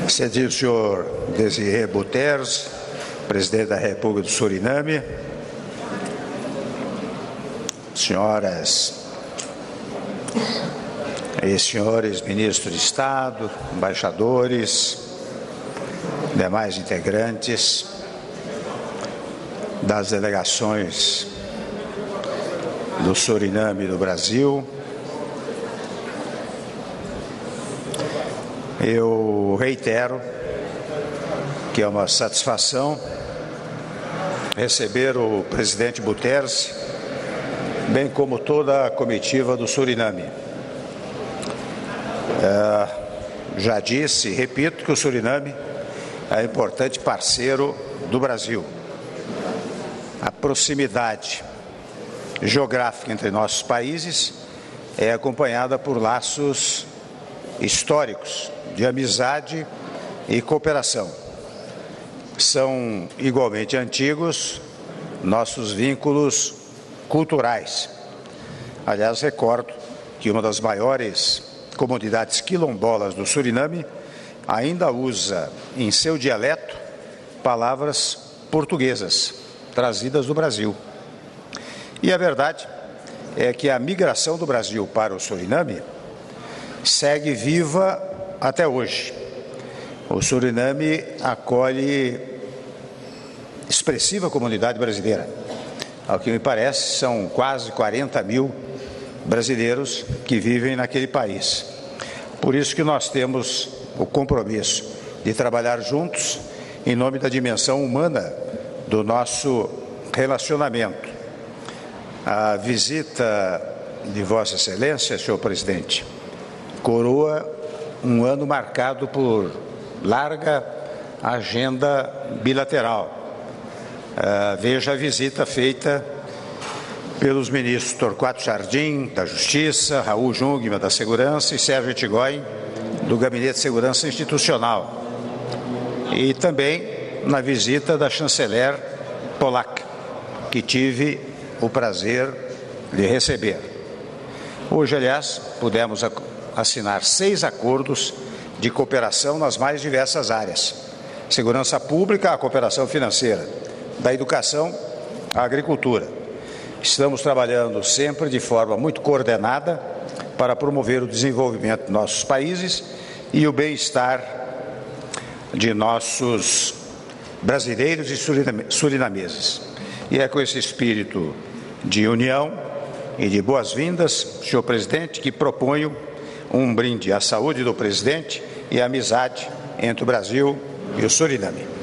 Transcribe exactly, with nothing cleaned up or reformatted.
Excelentíssimo senhor Désiré Bouterse, presidente da República do Suriname, senhoras e senhores ministros de Estado, embaixadores, demais integrantes das delegações do Suriname e do Brasil, eu reitero que é uma satisfação receber o presidente Bouterse, bem como toda a comitiva do Suriname. É, já disse e repito que o Suriname é importante parceiro do Brasil. A proximidade geográfica entre nossos países é acompanhada por laços históricos de amizade e cooperação. São igualmente antigos nossos vínculos culturais. Aliás, recordo que uma das maiores comunidades quilombolas do Suriname ainda usa em seu dialeto palavras portuguesas trazidas do Brasil. E a verdade é que a migração do Brasil para o Suriname segue viva até hoje. O Suriname acolhe expressiva comunidade brasileira. Ao que me parece, são quase quarenta mil brasileiros que vivem naquele país. Por isso que nós temos o compromisso de trabalhar juntos em nome da dimensão humana do nosso relacionamento. A visita de Vossa Excelência, senhor presidente, coroa um ano marcado por larga agenda bilateral. Uh, veja a visita feita pelos ministros Torquato Jardim, da Justiça, Raul Jungmann, da Segurança, e Sérgio Etigoyen, do Gabinete de Segurança Institucional. E também na visita da chanceler Polak, que tive o prazer de receber. Hoje, aliás, pudemos assinar seis acordos de cooperação nas mais diversas áreas: segurança pública à cooperação financeira, da educação à agricultura. Estamos trabalhando sempre de forma muito coordenada para promover o desenvolvimento de nossos países e o bem-estar de nossos brasileiros e surinameses. E é com esse espírito de união e de boas-vindas, senhor presidente, que proponho um brinde à saúde do presidente e à amizade entre o Brasil e o Suriname.